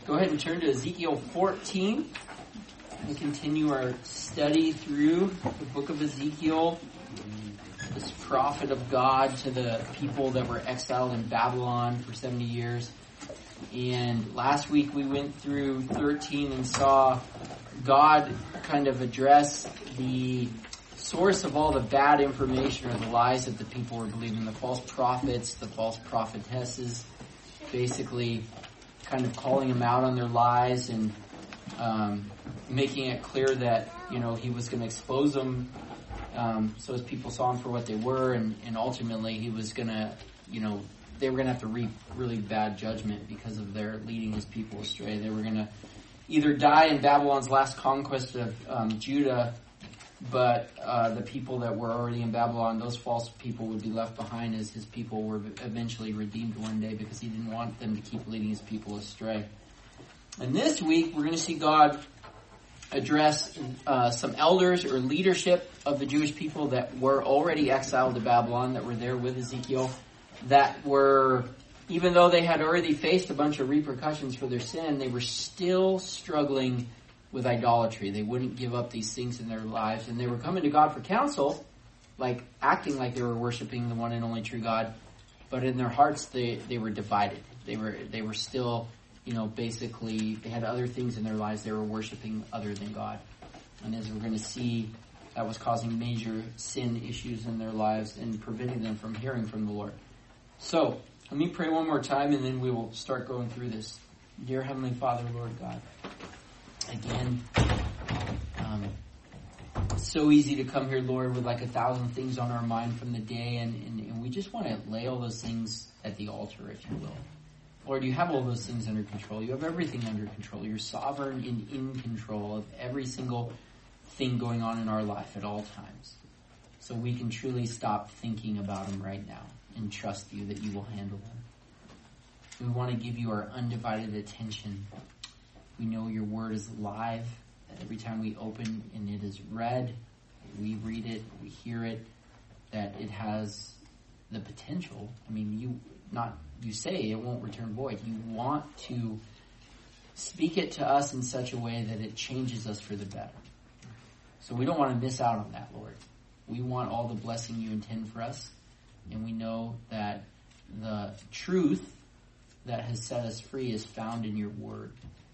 Go ahead and turn to Ezekiel 14 and continue our study through the book of Ezekiel, this prophet of God to the people that were exiled in Babylon for 70 years. And last week we went through 13 and saw God kind of address the source of all the bad information or the lies that the people were believing, the false prophets, the false prophetesses, basically kind of calling them out on their lies and making it clear that, he was going to expose them so as people saw them for what they were, and ultimately he was going to, they were going to have to reap really bad judgment because of their leading his people astray. They were going to either die in Babylon's last conquest of Judah, but the people that were already in Babylon, those false people would be left behind as his people were eventually redeemed one day because he didn't want them to keep leading his people astray. And this week, we're going to see God address some elders or leadership of the Jewish people that were already exiled to Babylon, that were there with Ezekiel, that were, even though they had already faced a bunch of repercussions for their sin, they were still struggling with idolatry. They wouldn't give up these things in their lives, and they were coming to God for counsel, like acting like they were worshiping the one and only true God, but in their hearts they were divided. They were still, basically they had other things in their lives they were worshiping other than God. And as we're going to see, that was causing major sin issues in their lives and preventing them from hearing from the Lord. So, let me pray one more time and then we will start going through this. Dear Heavenly Father, Lord God, again, so easy to come here, Lord, with like 1,000 things on our mind from the day, and we just want to lay all those things at the altar, if you will. Lord, you have all those things under control. You have everything under control. You're sovereign and in control of every single thing going on in our life at all times. So we can truly stop thinking about them right now and trust you that you will handle them. We want to give you our undivided attention. We know your word is alive. Every time we open and it is read, we read it, we hear it, that it has the potential. I mean, you say it won't return void. You want to speak it to us in such a way that it changes us for the better. So we don't want to miss out on that, Lord. We want all the blessing you intend for us, and we know that the truth that has set us free is found in your word.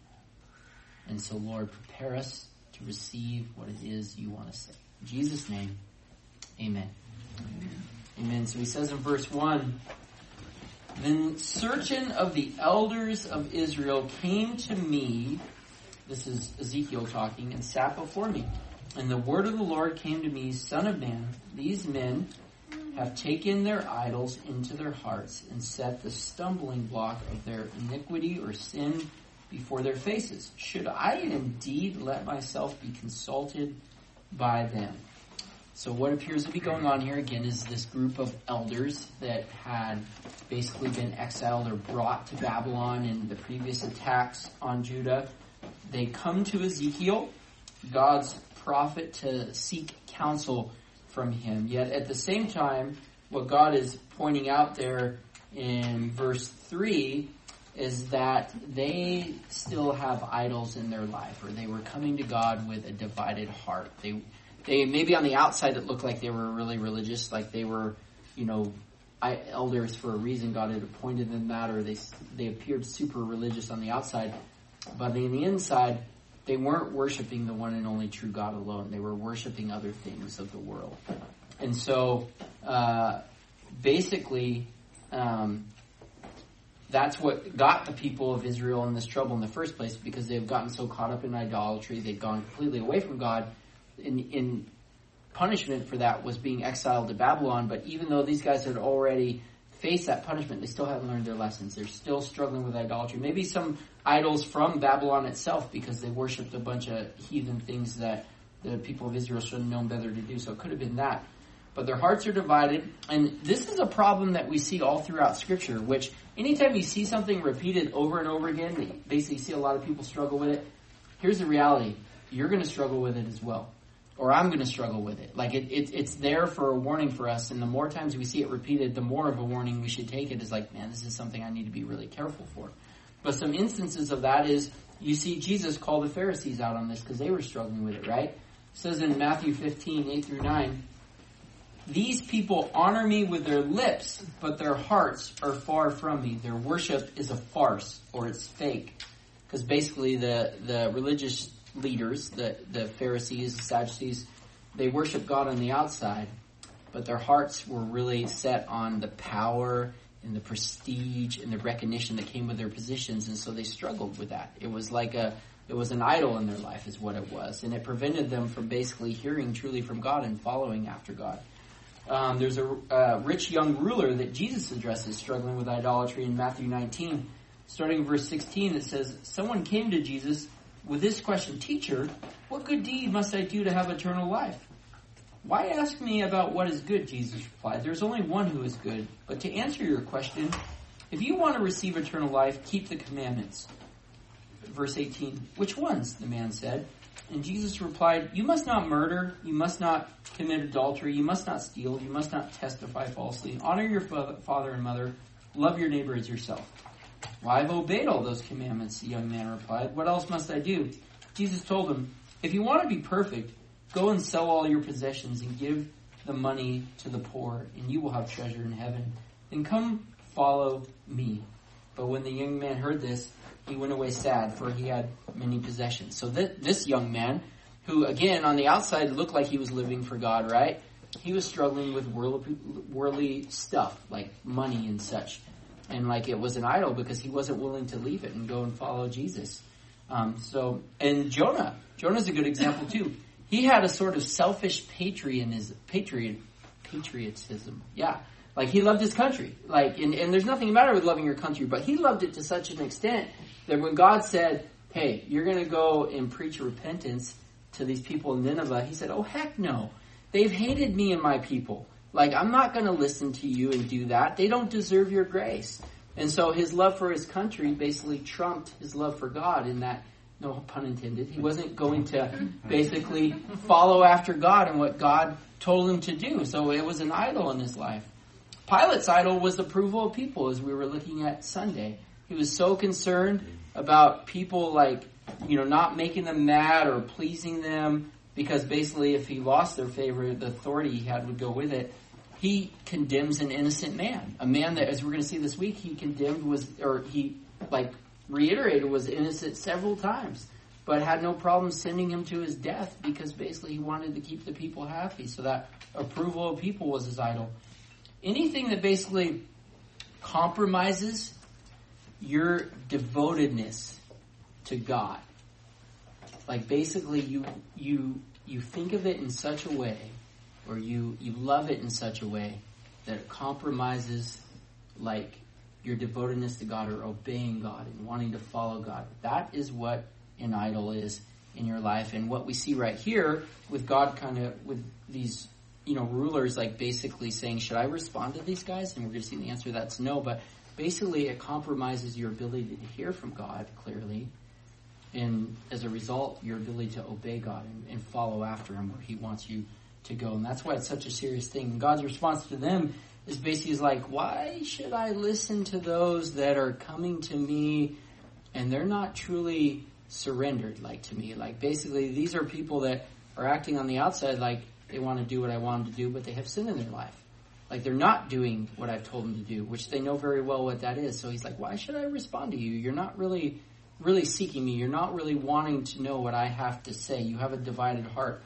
And so, Lord, prepare us to receive what it is you want to say. In Jesus' name, amen. Amen. So he says in verse 1, "Then certain of the elders of Israel came to me," this is Ezekiel talking, "and sat before me. And the word of the Lord came to me, Son of man, these men have taken their idols into their hearts and set the stumbling block of their iniquity or sin before their faces. Should I indeed let myself be consulted by them?" So what appears to be going on here again is this group of elders that had basically been exiled or brought to Babylon in the previous attacks on Judah. They come to Ezekiel, God's prophet, to seek counsel from him. Yet at the same time, what God is pointing out there in verse 3 is that they still have idols in their life, or they were coming to God with a divided heart. They maybe on the outside it looked like they were really religious, like they were, elders for a reason. God had appointed them that, or they appeared super religious on the outside, but on the inside, they weren't worshiping the one and only true God alone. They were worshiping other things of the world. And so, basically, that's what got the people of Israel in this trouble in the first place, because they've gotten so caught up in idolatry, they've gone completely away from God. In punishment for that was being exiled to Babylon, but even though these guys had already faced that punishment, they still haven't learned their lessons. They're still struggling with idolatry. Maybe some idols from Babylon itself, because they worshipped a bunch of heathen things that the people of Israel should have known better to do. So it could have been that. But their hearts are divided, and this is a problem that we see all throughout Scripture, which anytime you see something repeated over and over again, you basically see a lot of people struggle with it. Here's the reality. You're going to struggle with it as well. Or I'm going to struggle with it. Like it's there for a warning for us, and the more times we see it repeated, the more of a warning we should take it as like, man, this is something I need to be really careful for. But some instances of that is, you see Jesus call the Pharisees out on this because they were struggling with it, right? It says in Matthew 15, 8 through 9, "These people honor me with their lips, but their hearts are far from me. Their worship is a farce," or it's fake. Because basically the religious leaders, the Pharisees, the Sadducees, they worship God on the outside, but their hearts were really set on the power and the prestige and the recognition that came with their positions, and so they struggled with that. It was like it was an idol in their life is what it was, and it prevented them from basically hearing truly from God and following after God. There's a rich young ruler that Jesus addresses struggling with idolatry in Matthew 19. Starting in verse 16, it says, "Someone came to Jesus with this question, 'Teacher, what good deed must I do to have eternal life?' 'Why ask me about what is good?' Jesus replied. 'There's only one who is good. But to answer your question, if you want to receive eternal life, keep the commandments.'" Verse 18, "Which ones?" the man said. And Jesus replied, "You must not murder, you must not commit adultery, you must not steal, you must not testify falsely, honor your father and mother, love your neighbor as yourself." "Well, I've obeyed all those commandments," the young man replied. "What else must I do?" Jesus told him, "If you want to be perfect, go and sell all your possessions and give the money to the poor, and you will have treasure in heaven. Then come follow me." But when the young man heard this, he went away sad, for he had many possessions. So this young man, who again on the outside looked like he was living for God, right? He was struggling with worldly stuff like money and such. And like it was an idol because he wasn't willing to leave it and go and follow Jesus. And Jonah's a good example too. He had a sort of selfish patriotism. Yeah. Like he loved his country. Like, and there's nothing the matter with loving your country, but he loved it to such an extent that when God said, "Hey, you're going to go and preach repentance to these people in Nineveh," he said, "Oh heck no. They've hated me and my people. Like, I'm not going to listen to you and do that. They don't deserve your grace." And so his love for his country basically trumped his love for God in that, no pun intended, he wasn't going to basically follow after God and what God told him to do. So it was an idol in his life. Pilate's idol was approval of people, as we were looking at Sunday. He was so concerned about people not making them mad or pleasing them, because basically if he lost their favor, the authority he had would go with it. He condemns an innocent man. A man that, as we're going to see this week, he reiterated was innocent several times, but had no problem sending him to his death because basically he wanted to keep the people happy. So that approval of people was his idol. Anything that basically compromises your devotedness to God. Like basically you think of it in such a way, or you love it in such a way that it compromises like your devotedness to God or obeying God and wanting to follow God. That is what an idol is in your life. And what we see right here with God with these rulers like basically saying, should I respond to these guys? And we're going to see the answer to that's no. But basically it compromises your ability to hear from God clearly. And as a result, your ability to obey God and follow after him where he wants you to go. And that's why it's such a serious thing. And God's response to them is basically like, why should I listen to those that are coming to me and they're not truly surrendered to me? Like basically these are people that are acting on the outside like they want to do what I want them to do, but they have sin in their life. Like they're not doing what I've told them to do, which they know very well what that is. So he's like, why should I respond to you? You're not really seeking me. You're not really wanting to know what I have to say. You have a divided heart.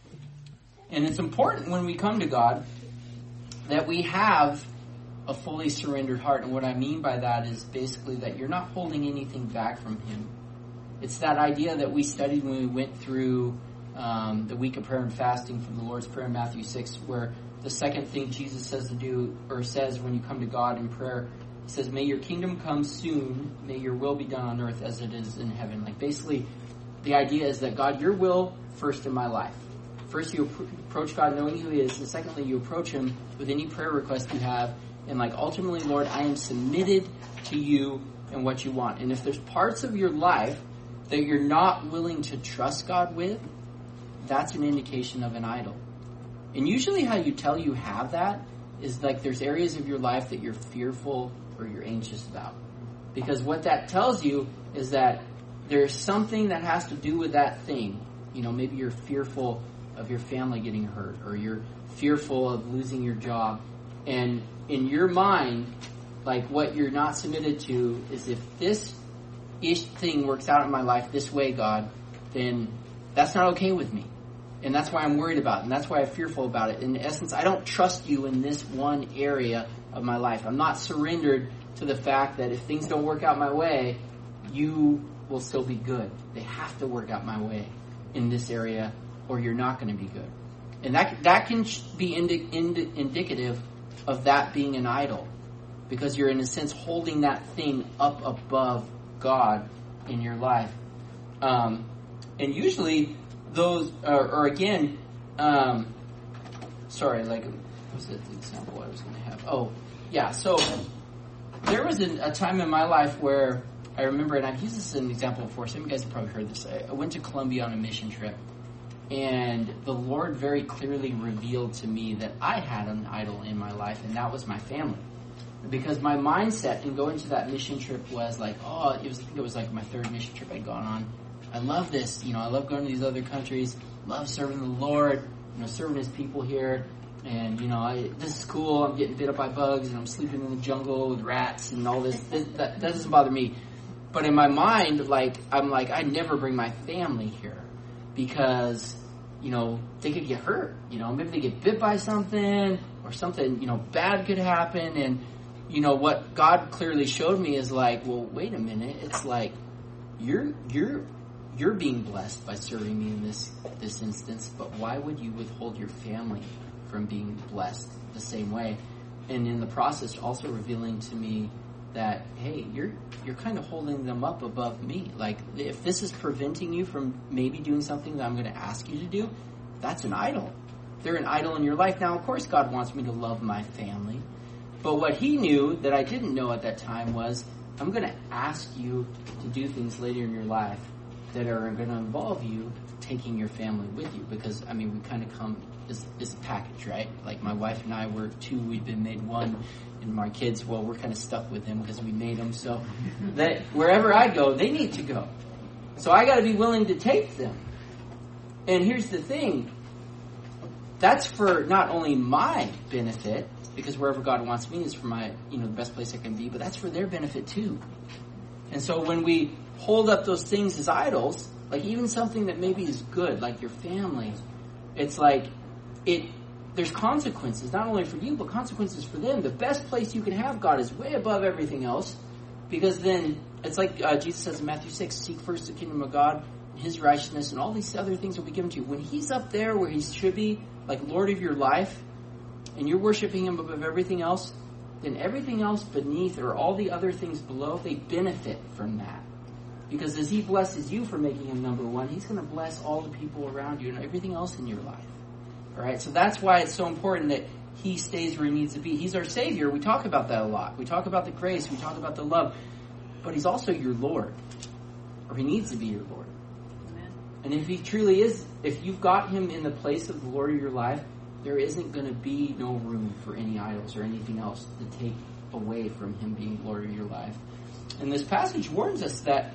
And it's important when we come to God that we have a fully surrendered heart. And what I mean by that is basically that you're not holding anything back from him. It's that idea that we studied when we went through the week of prayer and fasting from the Lord's Prayer in Matthew 6, where the second thing Jesus says to do, or says when you come to God in prayer, he says, "May your kingdom come soon, may your will be done on earth as it is in heaven." Like basically, the idea is that God, your will first in my life. First you approach God knowing who he is, and secondly you approach him with any prayer request you have, and ultimately, Lord, I am submitted to you and what you want. And if there's parts of your life that you're not willing to trust God with, that's an indication of an idol. And usually how you tell you have that is there's areas of your life that you're fearful or you're anxious about. Because what that tells you is that there's something that has to do with that thing. Maybe you're fearful of your family getting hurt, or you're fearful of losing your job. And in your mind, like, what you're not submitted to is, if this thing works out in my life this way, God, then that's not okay with me. And that's why I'm worried about it. And that's why I'm fearful about it. In essence, I don't trust you in this one area of my life. I'm not surrendered to the fact that if things don't work out my way, you will still be good. They have to work out my way in this area, or you're not going to be good. And that can be indicative of that being an idol, because you're, in a sense, holding that thing up above God in your life. And usually those, what was the example I was going to have? Oh, yeah, so there was a time in my life where I remember, and I've used this as an example before, some of you guys have probably heard this. I went to Colombia on a mission trip, and the Lord very clearly revealed to me that I had an idol in my life, and that was my family. Because my mindset in going to that mission trip was like, I think it was like my third mission trip I'd gone on. I love this, I love going to these other countries, love serving the Lord, serving His people here, and, this is cool, I'm getting bit up by bugs, and I'm sleeping in the jungle with rats and all this. That doesn't bother me. But in my mind, I'm like, I never bring my family here, because, they could get hurt, maybe they get bit by something, or something, bad could happen. And, what God clearly showed me is like, well, wait a minute, it's like, you're being blessed by serving me in this instance, but why would you withhold your family from being blessed the same way? And in the process, also revealing to me that, hey, you're kind of holding them up above me. Like, if this is preventing you from maybe doing something that I'm going to ask you to do, that's an idol. They're an idol in your life. Now, of course, God wants me to love my family. But what He knew that I didn't know at that time was, I'm going to ask you to do things later in your life that are going to involve you taking your family with you. Because, we kind of come as a package, right? Like, my wife and I were two, we've been made one. And my kids, well, we're kind of stuck with them because we made them. So that wherever I go, they need to go. So I got to be willing to take them. And here's the thing. That's for not only my benefit, because wherever God wants me is for my, the best place I can be, but that's for their benefit too. And so when we hold up those things as idols, like even something that maybe is good, like your family, it's like there's consequences, not only for you, but consequences for them. The best place you can have God is way above everything else, because then it's like Jesus says in Matthew 6, seek first the kingdom of God, His righteousness, and all these other things will be given to you. When He's up there where He should be, like Lord of your life, and you're worshiping Him above everything else, then everything else beneath, or all the other things below, they benefit from that. Because as He blesses you for making Him number one, He's going to bless all the people around you and everything else in your life. All right, so that's why it's so important that He stays where He needs to be. He's our Savior. We talk about that a lot. We talk about the grace. We talk about the love. But He's also your Lord. Or He needs to be your Lord. Amen. And if He truly is, if you've got Him in the place of the Lord of your life, there isn't going to be no room for any idols or anything else to take away from Him being Lord of your life. And this passage warns us that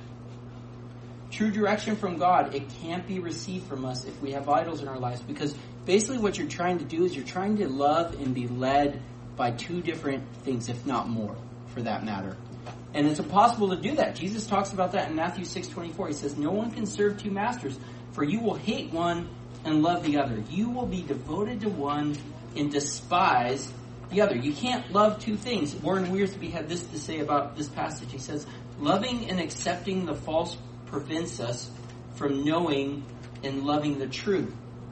true direction from God, it can't be received from us if we have idols in our lives, because basically what you're trying to do is you're trying to love and be led by two different things, if not more, for that matter. And it's impossible to do that. Jesus talks about that in Matthew 6:24. He says, no one can serve two masters, for you will hate one and love the other. You will be devoted to one and despise the other. You can't love two things. Warren Wiersbe had this to say about this passage. He says, loving and accepting the false prevents us from knowing and loving the truth.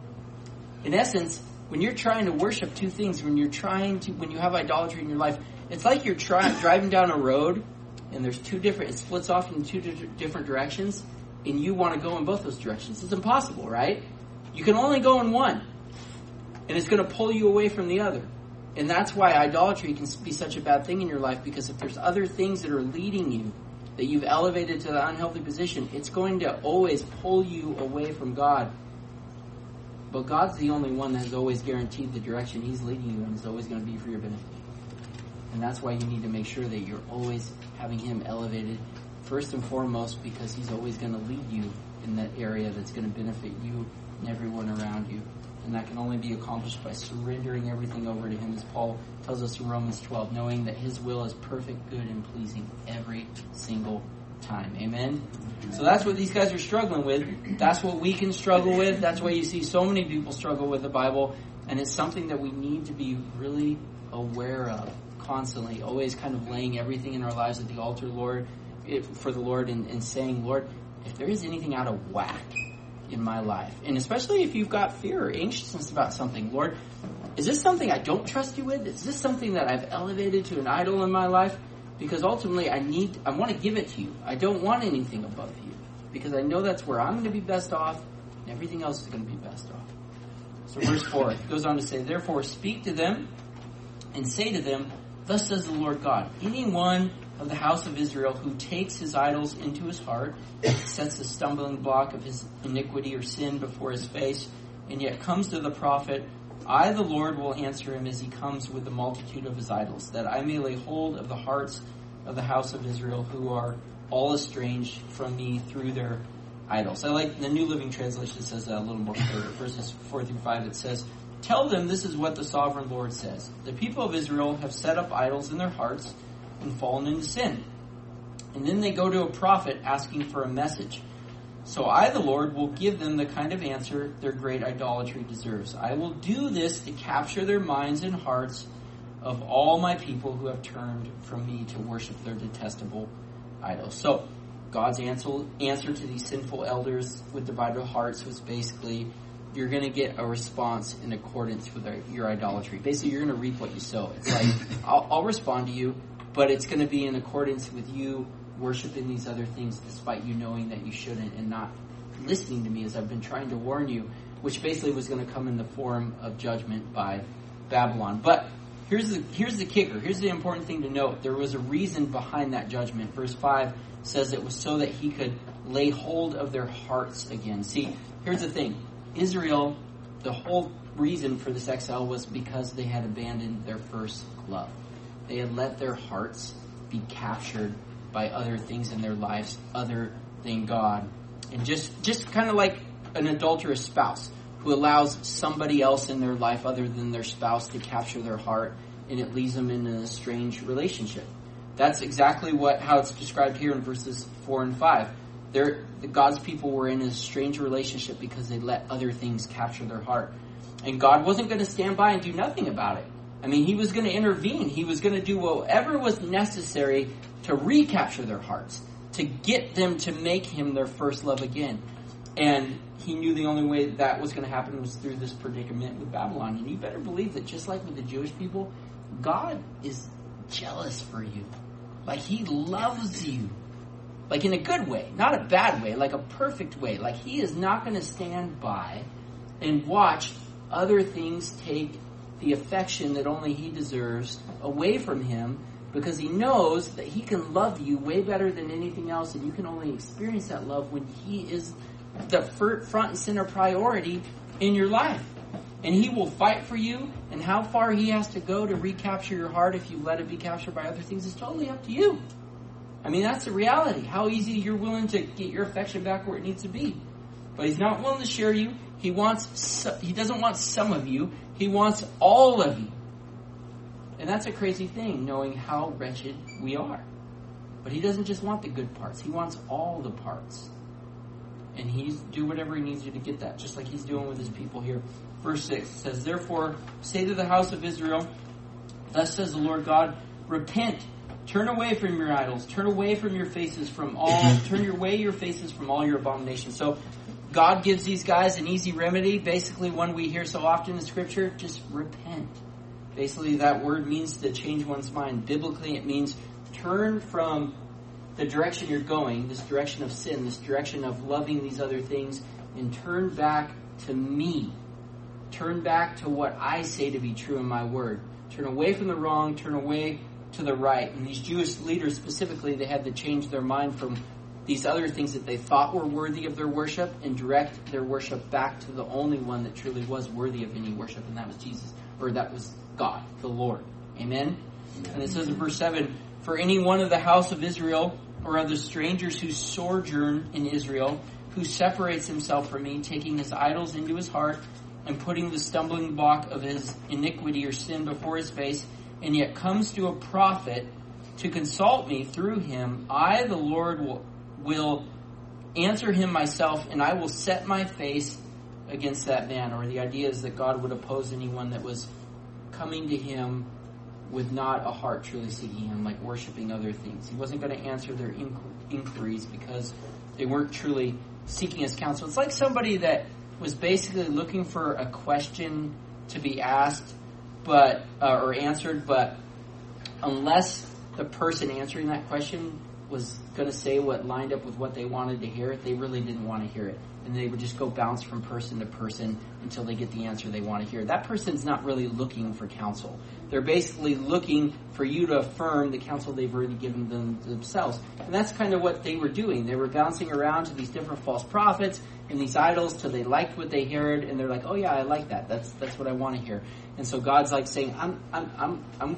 In essence, when you're trying to worship two things, when you have idolatry in your life, it's like you're driving down a road and there's it splits off in two different directions, and you want to go in both those directions. It's impossible, right? You can only go in one, and it's going to pull you away from the other. And that's why idolatry can be such a bad thing in your life, because if there's other things that are leading you, that you've elevated to the unhealthy position, it's going to always pull you away from God. But God's the only one that has always guaranteed the direction He's leading you, and is always going to be for your benefit. And that's why you need to make sure that you're always having him elevated first and foremost, because he's always going to lead you in that area that's going to benefit you and everyone around you. And that can only be accomplished by surrendering everything over to him, as Paul tells us in Romans 12, knowing that his will is perfect, good, and pleasing every single time. Amen? So that's what these guys are struggling with. That's what we can struggle with. That's why you see so many people struggle with the Bible. And it's something that we need to be really aware of constantly, always kind of laying everything in our lives at the altar, for the Lord, and saying, Lord, if there is anything out of whack in my life, and especially if you've got fear or anxiousness about something, Lord, is this something I don't trust you with? Is this something that I've elevated to an idol in my life? Because ultimately I want to give it to you. I don't want anything above you, because I know that's where I'm going to be best off, and everything else is going to be best off. So verse 4 goes on to say, therefore speak to them and say to them, thus says the Lord God, anyone of the house of Israel who takes his idols into his heart, sets a stumbling block of his iniquity or sin before his face, and yet comes to the prophet, I, the Lord, will answer him as he comes with the multitude of his idols, that I may lay hold of the hearts of the house of Israel, who are all estranged from me through their idols. I like the New Living Translation says that a little more clear. Verses 4 through 5, it says, tell them this is what the sovereign Lord says. The people of Israel have set up idols in their hearts and fallen into sin. And then they go to a prophet asking for a message. So I, the Lord, will give them the kind of answer their great idolatry deserves. I will do this to capture their minds and hearts of all my people who have turned from me to worship their detestable idols. So God's answer to these sinful elders with divided hearts was basically, you're going to get a response in accordance with your idolatry. Basically, you're going to reap what you sow. It's like, I'll respond to you, but it's going to be in accordance with you worshiping these other things despite you knowing that you shouldn't, and not listening to me as I've been trying to warn you, which basically was going to come in the form of judgment by Babylon. But here's the kicker. Here's the important thing to note. There was a reason behind that judgment. Verse 5 says it was so that he could lay hold of their hearts again. See, here's the thing. Israel, the whole reason for this exile was because they had abandoned their first love. They had let their hearts be captured by other things in their lives other than God. And just kind of like an adulterous spouse who allows somebody else in their life other than their spouse to capture their heart, and it leaves them in a strange relationship. That's exactly how it's described here in verses 4 and 5. God's people were in a strange relationship because they let other things capture their heart. And God wasn't going to stand by and do nothing about it. I mean, he was going to intervene. He was going to do whatever was necessary to recapture their hearts, to get them to make him their first love again. And he knew the only way that was going to happen was through this predicament with Babylon. And you better believe that just like with the Jewish people, God is jealous for you. Like, he loves you. Like, in a good way, not a bad way, like a perfect way. Like, he is not going to stand by and watch other things take the affection that only he deserves away from him, because he knows that he can love you way better than anything else, and you can only experience that love when he is the front and center priority in your life. And he will fight for you, and how far he has to go to recapture your heart if you let it be captured by other things is totally up to you. I mean, that's the reality. How easy you're willing to get your affection back where it needs to be. But he's not willing to share you. He doesn't want some of you. He wants all of you. And that's a crazy thing, knowing how wretched we are. But he doesn't just want the good parts. He wants all the parts. And he's do whatever he needs you to get that, just like he's doing with his people here. Verse 6 says, therefore, say to the house of Israel, thus says the Lord God, repent, turn away from your idols, turn away from your faces from all, turn away your faces from all your abominations. So God gives these guys an easy remedy, basically one we hear so often in Scripture, just repent. Basically, that word means to change one's mind. Biblically, it means turn from the direction you're going, this direction of sin, this direction of loving these other things, and turn back to me. Turn back to what I say to be true in my word. Turn away from the wrong, turn away to the right. And these Jewish leaders specifically, they had to change their mind from these other things that they thought were worthy of their worship and direct their worship back to the only one that truly was worthy of any worship, and that was Jesus, or that was God, the Lord. Amen? And it says in verse 7, for any one of the house of Israel or of the strangers who sojourn in Israel, who separates himself from me, taking his idols into his heart, and putting the stumbling block of his iniquity or sin before his face, and yet comes to a prophet to consult me through him, I, the Lord, will answer him myself, and I will set my face against that man. Or the idea is that God would oppose anyone that was coming to him with not a heart truly seeking him, like worshiping other things. He wasn't going to answer their inquiries because they weren't truly seeking his counsel. It's like somebody that was basically looking for a question to be asked, but or answered, but unless the person answering that question was going to say what lined up with what they wanted to hear, they really didn't want to hear it. And they would just go bounce from person to person until they get the answer they want to hear. That person's not really looking for counsel. They're basically looking for you to affirm the counsel they've already given themselves. And that's kind of what they were doing. They were bouncing around to these different false prophets and these idols till they liked what they heard, and they're like, oh yeah, I like that. That's what I want to hear. And so God's like saying, I'm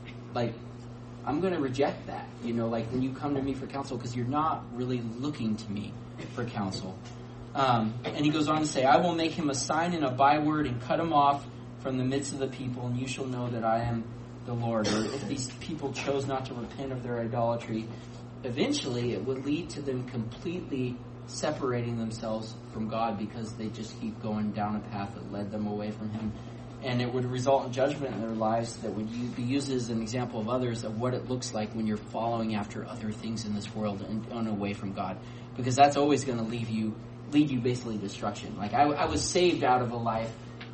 gonna reject that. Like when you come to me for counsel, because you're not really looking to me for counsel. And he goes on to say, I will make him a sign and a byword and cut him off from the midst of the people, and you shall know that I am the Lord. Or if these people chose not to repent of their idolatry, eventually it would lead to them completely separating themselves from God, because they just keep going down a path that led them away from him. And it would result in judgment in their lives that would be used as an example of others of what it looks like when you're following after other things in this world and away from God. Because that's always going to lead you basically destruction. Like I was saved out of a life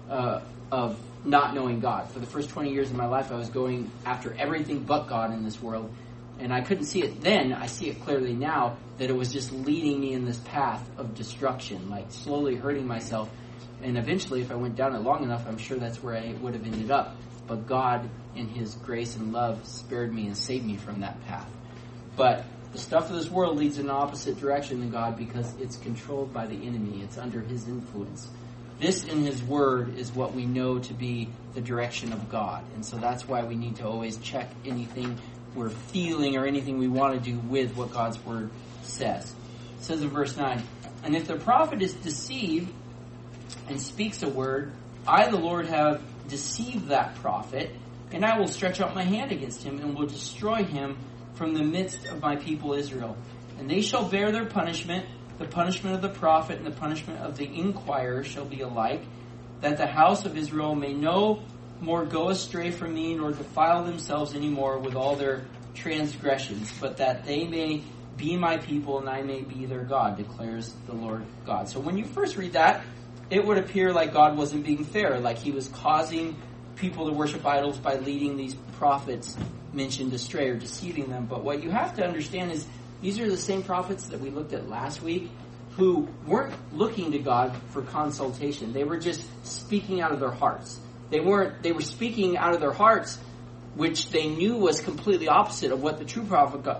of not knowing God. For the first 20 years of my life, I was going after everything but God in this world. And I couldn't see it then. I see it clearly now that it was just leading me in this path of destruction, like slowly hurting myself. And eventually, if I went down it long enough, I'm sure that's where I would have ended up. But God, in his grace and love, spared me and saved me from that path. But the stuff of this world leads in an opposite direction than God, because it's controlled by the enemy. It's under his influence. This in his word is what we know to be the direction of God. And so that's why we need to always check anything we're feeling or anything we want to do with what God's word says. It says in verse 9, and if the prophet is deceived and speaks a word, I, the Lord, have deceived that prophet, and I will stretch out my hand against him and will destroy him from the midst of my people Israel. And they shall bear their punishment. The punishment of the prophet and the punishment of the inquirer shall be alike, that the house of Israel may no more go astray from me, nor defile themselves any more with all their transgressions, but that they may be my people and I may be their God, declares the Lord God. So when you first read that, it would appear like God wasn't being fair, like he was causing people to worship idols by leading these prophets mentioned astray or deceiving them. But what you have to understand is these are the same prophets that we looked at last week who weren't looking to God for consultation. They were just speaking out of their hearts. They were speaking out of their hearts, which they knew was completely opposite of what the true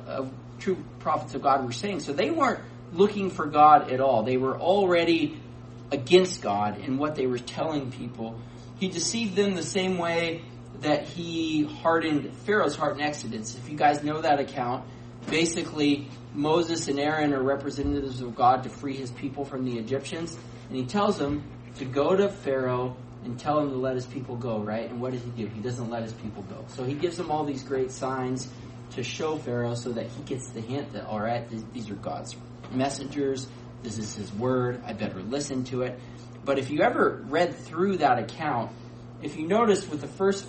prophets of God were saying. So they weren't looking for God at all. They were already against God in what they were telling people. He deceived them the same way that he hardened Pharaoh's heart in Exodus. If you guys know that account, basically Moses and Aaron are representatives of God to free his people from the Egyptians. And he tells them to go to Pharaoh and tell him to let his people go, right? And what does he do? He doesn't let his people go. So he gives them all these great signs to show Pharaoh so that he gets the hint that, all right, these are God's messengers. This is his word. I better listen to it. But if you ever read through that account, if you notice with the first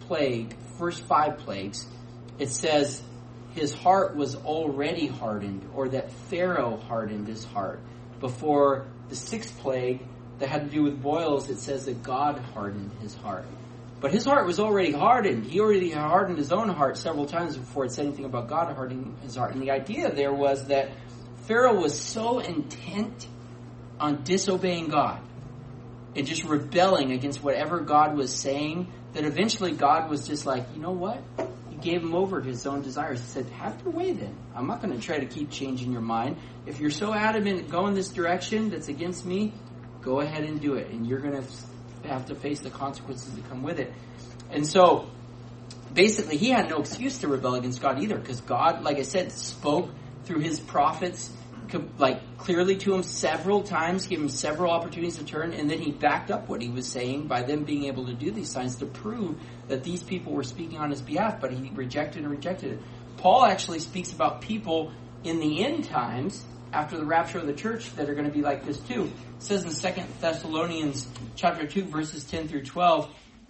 5 plagues, it says his heart was already hardened, or that Pharaoh hardened his heart. Before the 6th plague that had to do with boils, it says that God hardened his heart. But his heart was already hardened. He already hardened his own heart several times before it said anything about God hardening his heart. And the idea there was that Pharaoh was so intent on disobeying God and just rebelling against whatever God was saying that eventually God was just like, you know what? He gave him over to his own desires. He said, have your way then. I'm not going to try to keep changing your mind. If you're so adamant going this direction that's against me, go ahead and do it. And you're going to have to face the consequences that come with it. And so basically he had no excuse to rebel against God either, because God, like I said, spoke through his prophets like clearly to him several times, gave him several opportunities to turn, and then he backed up what he was saying by them being able to do these signs to prove that these people were speaking on his behalf, but he rejected it. Paul actually speaks about people in the end times, after the rapture of the church, that are going to be like this too. It says in 2 Thessalonians chapter 2, verses 10 through 12,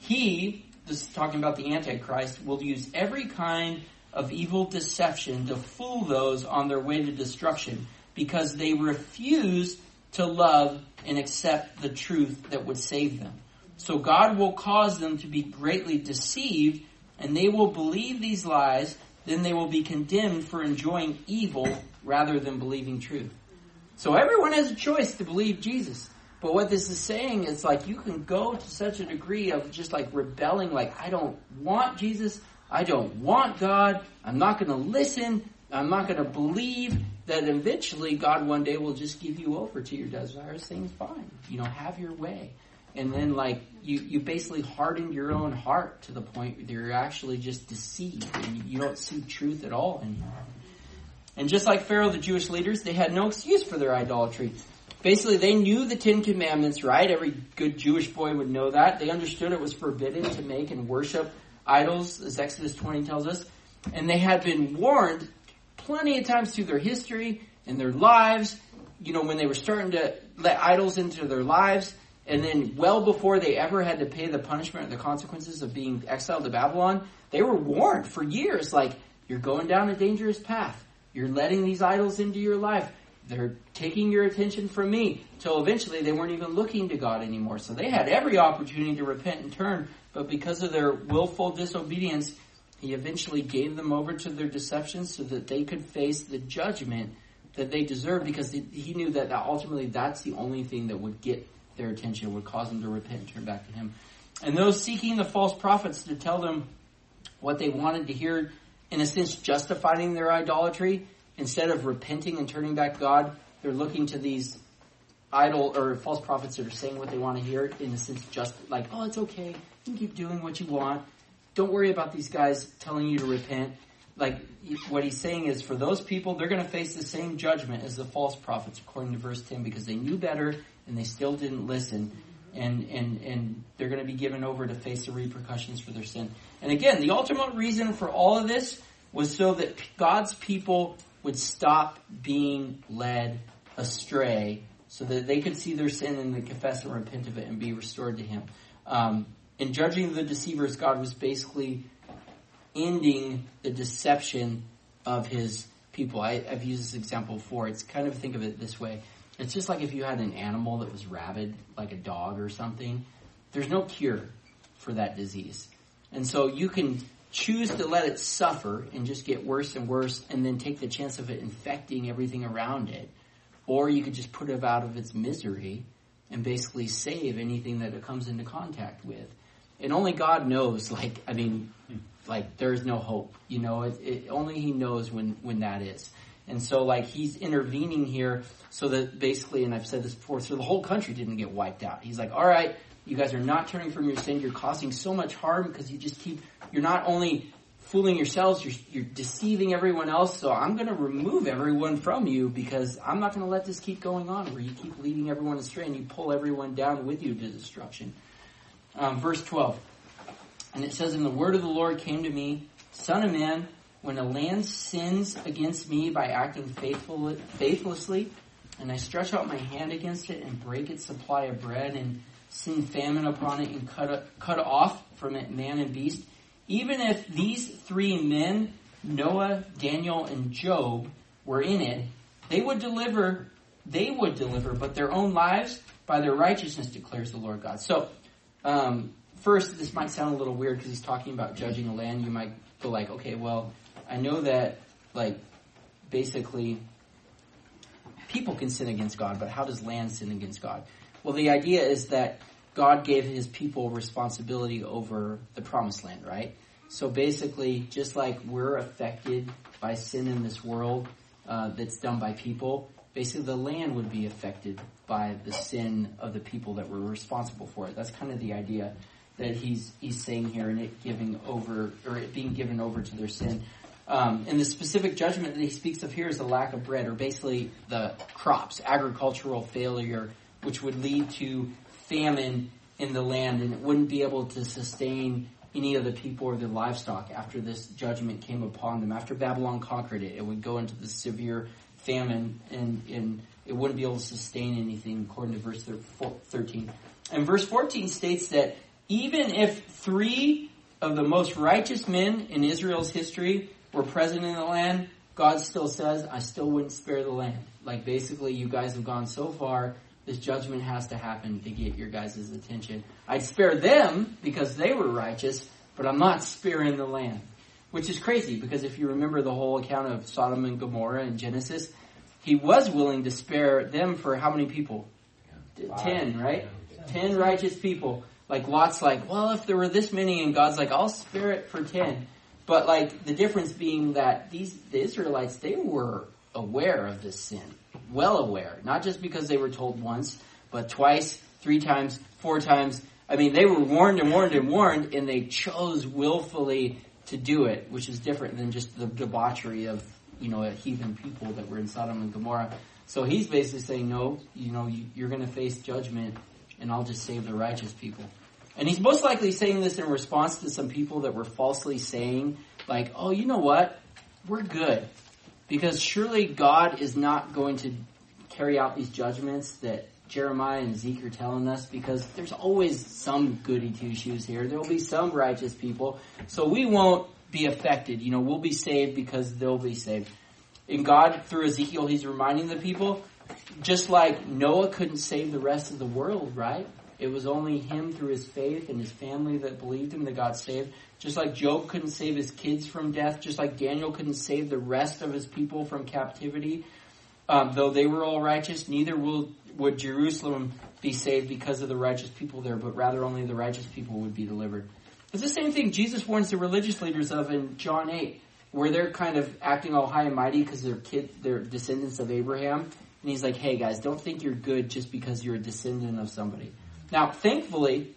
he, this is talking about the Antichrist, will use every kind of evil deception to fool those on their way to destruction, because they refuse to love and accept the truth that would save them. So God will cause them to be greatly deceived, and they will believe these lies. Then they will be condemned for enjoying evil rather than believing truth. So everyone has a choice to believe Jesus. But what this is saying is, like, you can go to such a degree of just like rebelling, like, I don't want Jesus, I don't want God, I'm not going to listen, I'm not going to believe, that eventually God one day will just give you over to your desires, saying, fine, have your way. And then, like, you basically harden your own heart to the point that you're actually just deceived and you don't see truth at all anymore. And just like Pharaoh, the Jewish leaders, they had no excuse for their idolatry. Basically, they knew the 10 Commandments, right? Every good Jewish boy would know that. They understood it was forbidden to make and worship idols, as Exodus 20 tells us. And they had been warned plenty of times through their history and their lives, when they were starting to let idols into their lives. And then well before they ever had to pay the punishment or the consequences of being exiled to Babylon, they were warned for years, like, you're going down a dangerous path. You're letting these idols into your life. They're taking your attention from me. Till eventually they weren't even looking to God anymore. So they had every opportunity to repent and turn, but because of their willful disobedience, he eventually gave them over to their deceptions so that they could face the judgment that they deserved, because he knew that ultimately that's the only thing that would get their attention, would cause them to repent and turn back to him. And those seeking the false prophets to tell them what they wanted to hear, in a sense justifying their idolatry, instead of repenting and turning back to God, they're looking to these idol or false prophets that are saying what they want to hear, in a sense just like, oh, it's okay, you can keep doing what you want, don't worry about these guys telling you to repent. Like, what he's saying is, for those people, they're going to face the same judgment as the false prophets, according to verse 10, because they knew better and they still didn't listen. And they're going to be given over to face the repercussions for their sin. And again, the ultimate reason for all of this was so that God's people would stop being led astray, so that they could see their sin and they confess and repent of it and be restored to him. In judging the deceivers, God was basically ending the deception of his people. I've used this example before. It's kind of, think of it this way. It's just like if you had an animal that was rabid, like a dog or something. There's no cure for that disease. And so you can choose to let it suffer and just get worse and worse, and then take the chance of it infecting everything around it. Or you could just put it out of its misery and basically save anything that it comes into contact with. And only God knows, there's no hope. Only he knows when that is. And so, he's intervening here so that basically, and I've said this before, so the whole country didn't get wiped out. He's like, all right, you guys are not turning from your sin. You're causing so much harm because you're not only fooling yourselves, you're deceiving everyone else. So I'm going to remove everyone from you, because I'm not going to let this keep going on where you keep leading everyone astray and you pull everyone down with you to destruction. Verse 12. And it says, and the word of the Lord came to me, Son of man, when a land sins against me by acting faithlessly, and I stretch out my hand against it and break its supply of bread and send famine upon it and cut off from it man and beast, even if these three men, Noah, Daniel, and Job, were in it, they would deliver, but their own lives by their righteousness, declares the Lord God. So, first, this might sound a little weird because he's talking about judging a land. You might go like, okay, well, I know that, basically, people can sin against God, but how does land sin against God? Well, the idea is that God gave his people responsibility over the promised land, right? So basically, just like we're affected by sin in this world that's done by people, basically the land would be affected by the sin of the people that were responsible for it. That's kind of the idea. that he's saying here, and it being given over to their sin. And the specific judgment that he speaks of here is the lack of bread, or basically the crops, agricultural failure, which would lead to famine in the land, and it wouldn't be able to sustain any of the people or the livestock after this judgment came upon them. After Babylon conquered it, it would go into the severe famine, and it wouldn't be able to sustain anything, according to verse 13. And verse 14 states that even if 3 of the most righteous men in Israel's history were present in the land, God still says, I still wouldn't spare the land. Like, basically, you guys have gone so far, this judgment has to happen to get your guys' attention. I'd spare them because they were righteous, but I'm not sparing the land. Which is crazy, because if you remember the whole account of Sodom and Gomorrah in Genesis, he was willing to spare them for how many people? 10, right? 10 righteous people. Like, Lot's like, well, if there were this many, and God's like, I'll spare it for 10. But, like, the difference being that the Israelites, they were aware of this sin. Well aware. Not just because they were told once, but twice, 3 times, 4 times. I mean, they were warned and warned and warned, and they chose willfully to do it, which is different than just the debauchery of, a heathen people that were in Sodom and Gomorrah. So he's basically saying, no, you're going to face judgment, and I'll just save the righteous people. And he's most likely saying this in response to some people that were falsely saying, like, oh, you know what? We're good. Because surely God is not going to carry out these judgments that Jeremiah and Zeke are telling us, because there's always some goody two-shoes here. There will be some righteous people. So we won't be affected. We'll be saved because they'll be saved. In God, through Ezekiel, he's reminding the people, just like Noah couldn't save the rest of the world, right? It was only him through his faith and his family that believed him that got saved. Just like Job couldn't save his kids from death. Just like Daniel couldn't save the rest of his people from captivity. Though they were all righteous, neither would Jerusalem be saved because of the righteous people there, but rather only the righteous people would be delivered. It's the same thing Jesus warns the religious leaders of in John 8, where they're kind of acting all high and mighty because they're descendants of Abraham. And he's like, hey guys, don't think you're good just because you're a descendant of somebody. Now, thankfully,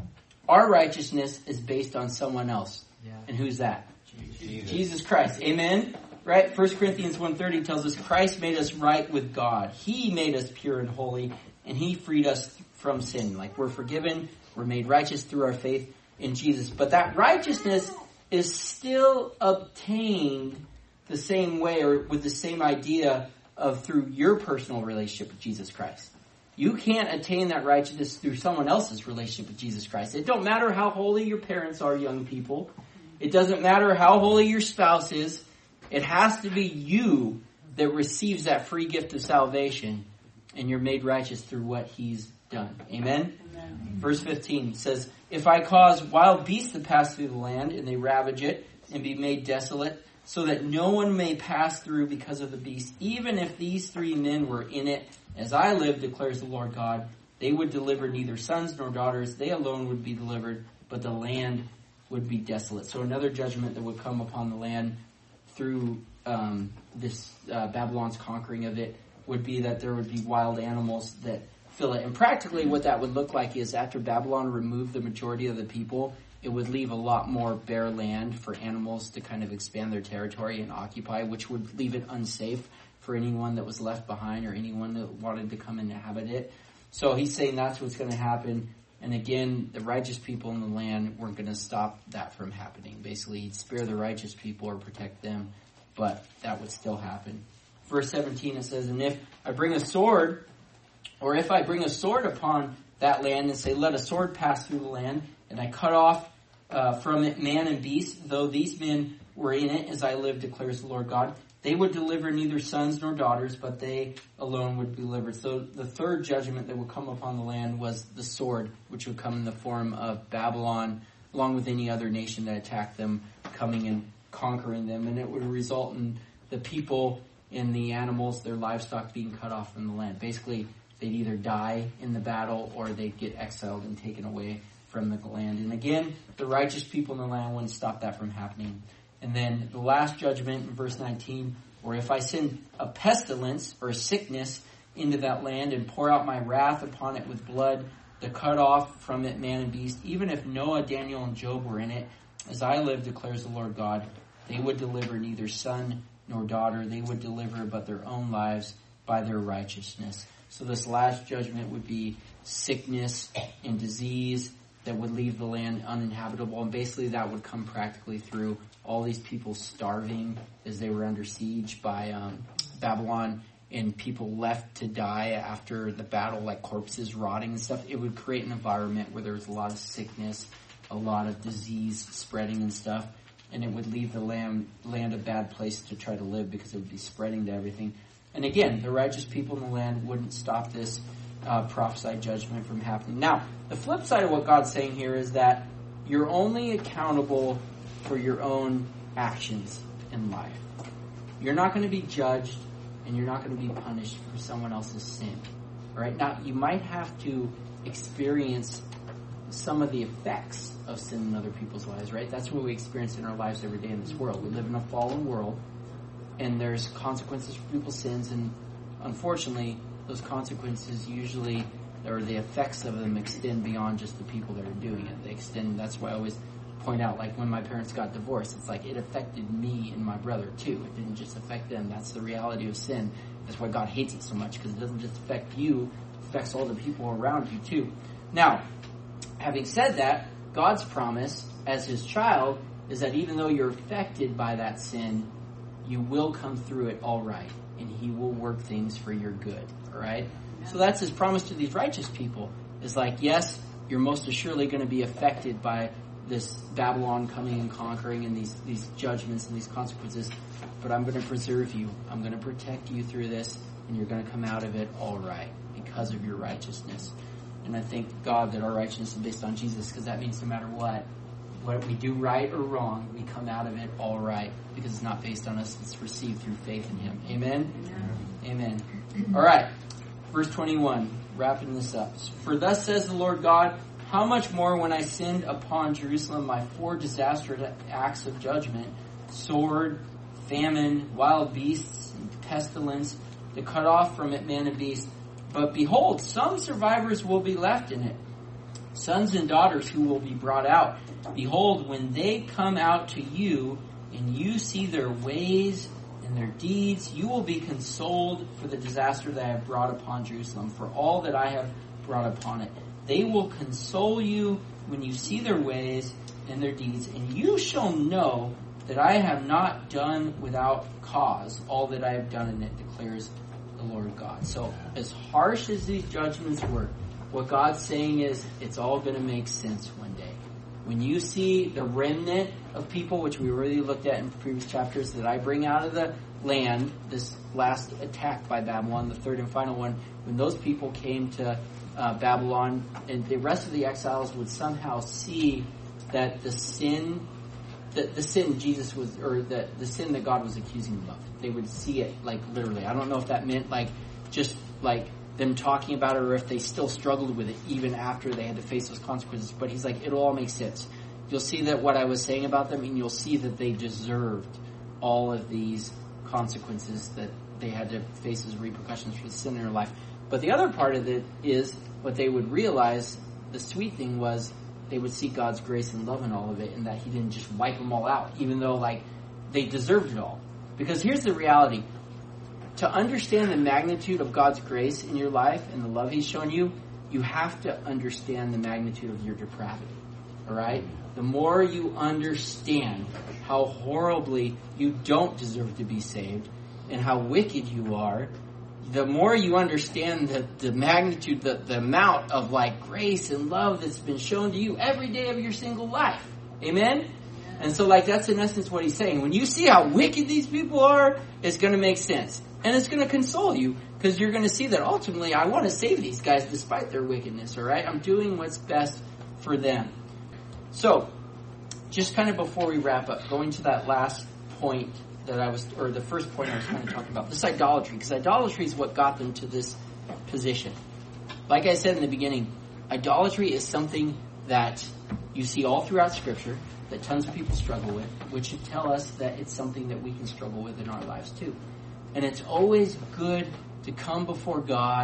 our righteousness is based on someone else. Yeah. And who's that? Jesus Christ. Amen? Right? 1 Corinthians 1:30 tells us Christ made us right with God. He made us pure and holy, and he freed us from sin. Like, we're forgiven, we're made righteous through our faith in Jesus. But that righteousness is still obtained the same way, or with the same idea of through your personal relationship with Jesus Christ. You can't attain that righteousness through someone else's relationship with Jesus Christ. It don't matter how holy your parents are, young people. It doesn't matter how holy your spouse is. It has to be you that receives that free gift of salvation, and you're made righteous through what he's done. Amen? Amen. Verse 15 says, if I cause wild beasts to pass through the land, and they ravage it, and be made desolate, so that no one may pass through because of the beast, even if these 3 men were in it, as I live, declares the Lord God, they would deliver neither sons nor daughters. They alone would be delivered, but the land would be desolate. So another judgment that would come upon the land through this Babylon's conquering of it would be that there would be wild animals that fill it. And practically what that would look like is after Babylon removed the majority of the people, it would leave a lot more bare land for animals to kind of expand their territory and occupy, which would leave it unsafe for anyone that was left behind or anyone that wanted to come and inhabit it. So he's saying that's what's going to happen. And again, the righteous people in the land weren't going to stop that from happening. Basically, he'd spare the righteous people or protect them, but that would still happen. Verse 17, it says, and if I bring a sword upon that land and say, let a sword pass through the land, and I cut off from it man and beast, though these men were in it, as I live, declares the Lord God, they would deliver neither sons nor daughters, but they alone would be delivered. So the third judgment that would come upon the land was the sword, which would come in the form of Babylon, along with any other nation that attacked them, coming and conquering them. And it would result in the people and the animals, their livestock, being cut off from the land. Basically, they'd either die in the battle or they'd get exiled and taken away from the land. And again, the righteous people in the land wouldn't stop that from happening. And then the last judgment in verse 19, or if I send a pestilence or a sickness into that land and pour out my wrath upon it with blood, the cut off from it man and beast, even if Noah, Daniel, and Job were in it, as I live, declares the Lord God, they would deliver neither son nor daughter. They would deliver but their own lives by their righteousness. So this last judgment would be sickness and disease that would leave the land uninhabitable. And basically that would come practically through all these people starving as they were under siege by Babylon, and people left to die after the battle, like corpses rotting and stuff. It would create an environment where there was a lot of sickness, a lot of disease spreading and stuff. And it would leave the land a bad place to try to live because it would be spreading to everything. And again, the righteous people in the land wouldn't stop this prophesied judgment from happening. Now, the flip side of what God's saying here is that you're only accountable for your own actions in life. You're not going to be judged and you're not going to be punished for someone else's sin. All right? Now, you might have to experience some of the effects of sin in other people's lives, right? That's what we experience in our lives every day in this world. We live in a fallen world, and there's consequences for people's sins, and unfortunately, those consequences usually, or the effects of them, extend beyond just the people that are doing it. They extend, that's why I always point out, like when my parents got divorced, it's like it affected me and my brother too. It didn't just affect them. That's the reality of sin. That's why God hates it so much, because it doesn't just affect you, it affects all the people around you too. Now, having said that, God's promise as his child is that even though you're affected by that sin, you will come through it all right, and he will work things for your good, all right? So that's his promise to these righteous people. Is like, yes, you're most assuredly going to be affected by this Babylon coming and conquering and these judgments and these consequences, but I'm going to preserve you. I'm going to protect you through this, and you're going to come out of it all right because of your righteousness. And I thank God that our righteousness is based on Jesus, because that means no matter what we do right or wrong, we come out of it all right, because it's not based on us. It's received through faith in him. Amen? Amen. All right. Verse 21, wrapping this up. For thus says the Lord God, how much more when I send upon Jerusalem my 4 disastrous acts of judgment, sword, famine, wild beasts, and pestilence, to cut off from it man and beast. But behold, some survivors will be left in it, sons and daughters who will be brought out. Behold, when they come out to you, and you see their ways and their deeds, you will be consoled for the disaster that I have brought upon Jerusalem, for all that I have brought upon it. They will console you when you see their ways and their deeds, and you shall know that I have not done without cause all that I have done in it, declares the Lord God. So as harsh as these judgments were, what God's saying is it's all going to make sense one day. When you see the remnant of people, which we already looked at in previous chapters, that I bring out of the land, this last attack by Babylon, the third and final one, when those people came to Babylon, and the rest of the exiles would somehow see that the sin Jesus was, or the sin that God was accusing them of. They would see it, like, literally. I don't know if that meant, like, just, like, them talking about it, or if they still struggled with it even after they had to face those consequences. But he's like, it'll all make sense. You'll see that what I was saying about them, and you'll see that they deserved all of these consequences that they had to face as repercussions for the sin in their life. But the other part of it is what they would realize, the sweet thing was, they would see God's grace and love in all of it, and that he didn't just wipe them all out, even though, like, they deserved it all. Because here's the reality. To understand the magnitude of God's grace in your life and the love he's shown you, you have to understand the magnitude of your depravity. All right? The more you understand how horribly you don't deserve to be saved and how wicked you are, the more you understand the magnitude, the amount of, like, grace and love that's been shown to you every day of your single life. Amen? And so, like, that's in essence what he's saying. When you see how wicked these people are, it's going to make sense. And it's going to console you, because you're going to see that ultimately I want to save these guys despite their wickedness, all right? I'm doing what's best for them. So, just kind of before we wrap up, going to that last point or the first point I was kind of talking about, this idolatry, because idolatry is what got them to this position. Like I said in the beginning, idolatry is something that you see all throughout Scripture, that tons of people struggle with, which should tell us that it's something that we can struggle with in our lives too. And it's always good to come before God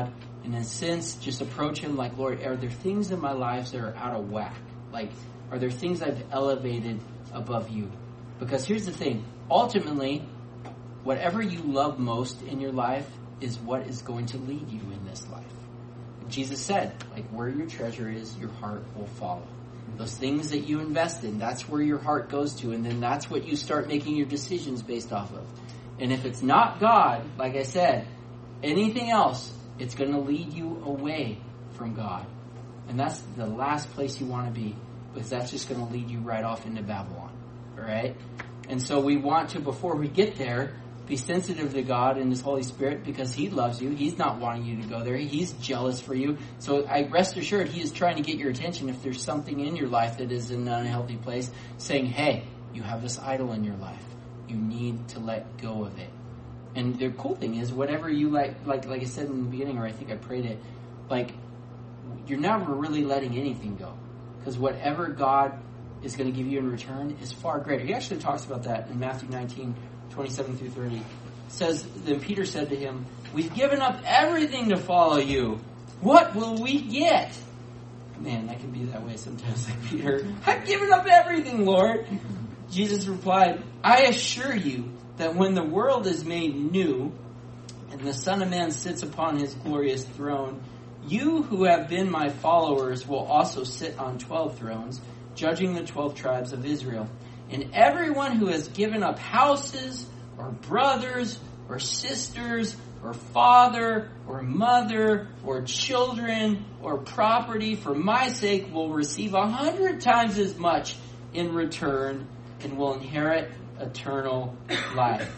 And in a sense, just approach him like, Lord, are there things in my life that are out of whack? Like, are there things I've elevated above you? Because here's the thing. Ultimately, whatever you love most in your life is what is going to lead you in this life. Jesus said, like, where your treasure is, your heart will follow. Those things that you invest in, that's where your heart goes to. And then that's what you start making your decisions based off of. And if it's not God, like I said, anything else, it's going to lead you away from God. And that's the last place you want to be, because that's just going to lead you right off into Babylon. All right? And so we want to, before we get there, be sensitive to God and His Holy Spirit, because He loves you. He's not wanting you to go there. He's jealous for you. So I rest assured He is trying to get your attention if there's something in your life that is in an unhealthy place, saying, hey, you have this idol in your life. You need to let go of it. And the cool thing is, whatever you like I said in the beginning, or I think I prayed it, like, you're never really letting anything go. Because whatever God is going to give you in return is far greater. He actually talks about that in Matthew 19, 27 through 30. It says, then Peter said to him, we've given up everything to follow you. What will we get? Man, I can be that way sometimes, like Peter. I've given up everything, Lord. Jesus replied, I assure you that when the world is made new and the Son of Man sits upon his glorious throne, you who have been my followers will also sit on 12 thrones, judging the 12 tribes of Israel. And everyone who has given up houses or brothers or sisters or father or mother or children or property for my sake will receive 100 times as much in return and will inherit eternal life.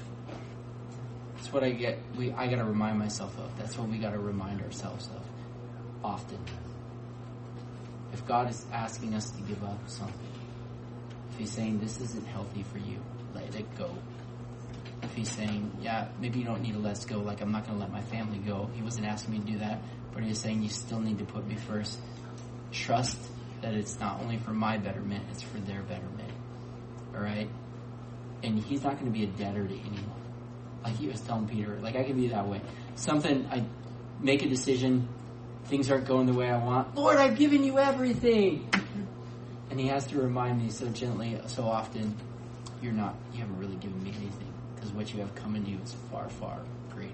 That's what I get. I got to remind myself of. That's what we got to remind ourselves of often. If God is asking us to give up something, if He's saying this isn't healthy for you, let it go. If He's saying, yeah, maybe you don't need to let us go, like I'm not going to let my family go. He wasn't asking me to do that, but He was saying you still need to put me first. Trust that it's not only for my betterment, it's for their betterment. All right? And He's not going to be a debtor to anyone. Like He was telling Peter, like I can be that way. Something, I make a decision, things aren't going the way I want. Lord, I've given you everything. And He has to remind me so gently, so often, you haven't really given me anything. Because what you have coming to you is far, far greater.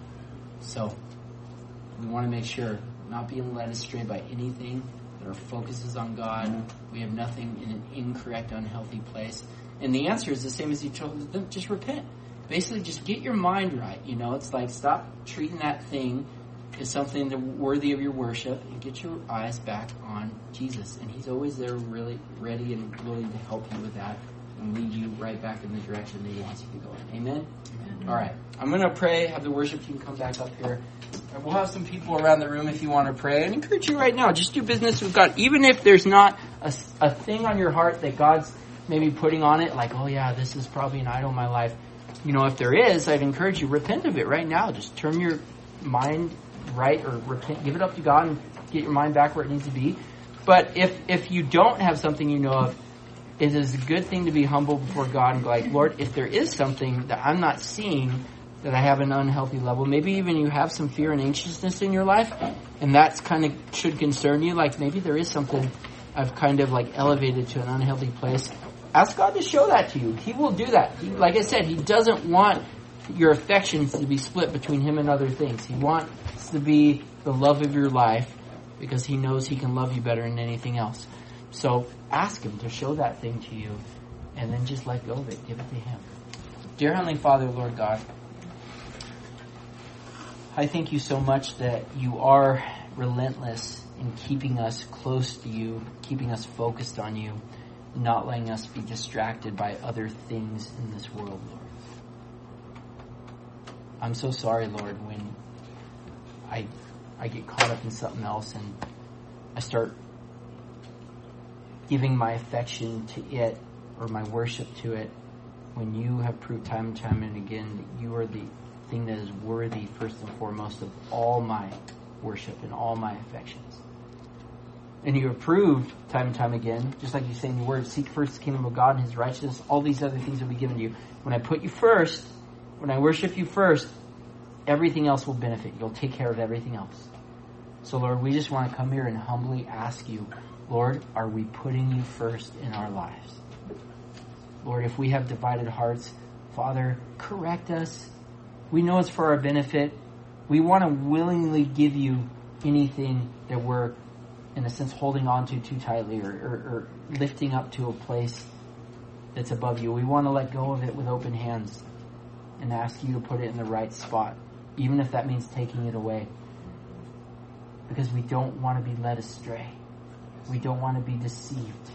So, we want to make sure, not being led astray by anything, that our focus is on God. We have nothing in an incorrect, unhealthy place. And the answer is the same as He told them, just repent. Basically, just get your mind right. It's like, stop treating that thing as something that worthy of your worship and get your eyes back on Jesus. And He's always there, really ready and willing to help you with that and lead you right back in the direction that He wants you to go in. Amen? Amen. All right. I'm going to pray, have the worship team come back up here. And we'll have some people around the room if you want to pray. I encourage you right now, just do business with God. Even if there's not a thing on your heart that God's maybe putting on it, like, oh yeah, this is probably an idol in my life. If there is, I'd encourage you, repent of it right now. Just turn your mind right, or repent, give it up to God and get your mind back where it needs to be. But if you don't have something you know of, it is a good thing to be humble before God and go like, Lord, if there is something that I'm not seeing, that I have an unhealthy level, maybe even you have some fear and anxiousness in your life, and that's kind of should concern you, like maybe there is something I've kind of like elevated to an unhealthy place. Ask God to show that to you. He will do that. Like I said, He doesn't want your affections to be split between Him and other things. He wants to be the love of your life because He knows He can love you better than anything else. So ask Him to show that thing to you and then just let go of it. Give it to Him. Dear Heavenly Father, Lord God, I thank You so much that You are relentless in keeping us close to You, keeping us focused on You, not letting us be distracted by other things in this world, Lord. I'm so sorry, Lord, when I get caught up in something else and I start giving my affection to it or my worship to it, when You have proved time and time and again that You are the thing that is worthy first and foremost of all my worship and all my affections. And You have proved time and time again, just like You say in Your word, seek first the kingdom of God and His righteousness, all these other things will be given to you. When I put You first, when I worship You first, everything else will benefit. You'll take care of everything else. So, Lord, we just want to come here and humbly ask you, Lord, are we putting you first in our lives? Lord, if we have divided hearts, Father, correct us. We know it's for our benefit. We want to willingly give you anything that we're, in a sense, holding on to too tightly or lifting up to a place that's above you. We want to let go of it with open hands and ask you to put it in the right spot, even if that means taking it away. Because we don't want to be led astray. We don't want to be deceived.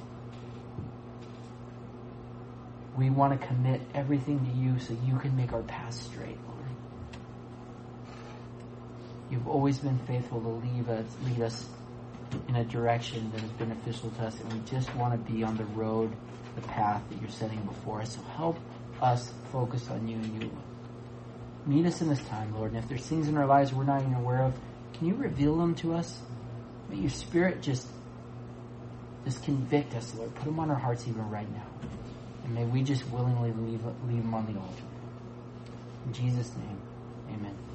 We want to commit everything to you so you can make our path straight, Lord. You've always been faithful to lead us in a direction that is beneficial to us, and we just want to be on the road, the path that you're setting before us. So help us focus on you and you alone. Meet us in this time, Lord, and if there's things in our lives we're not even aware of, can you reveal them to us? May your Spirit just convict us, Lord. Put them on our hearts even right now. And may we just willingly leave them on the altar. In Jesus' name, amen.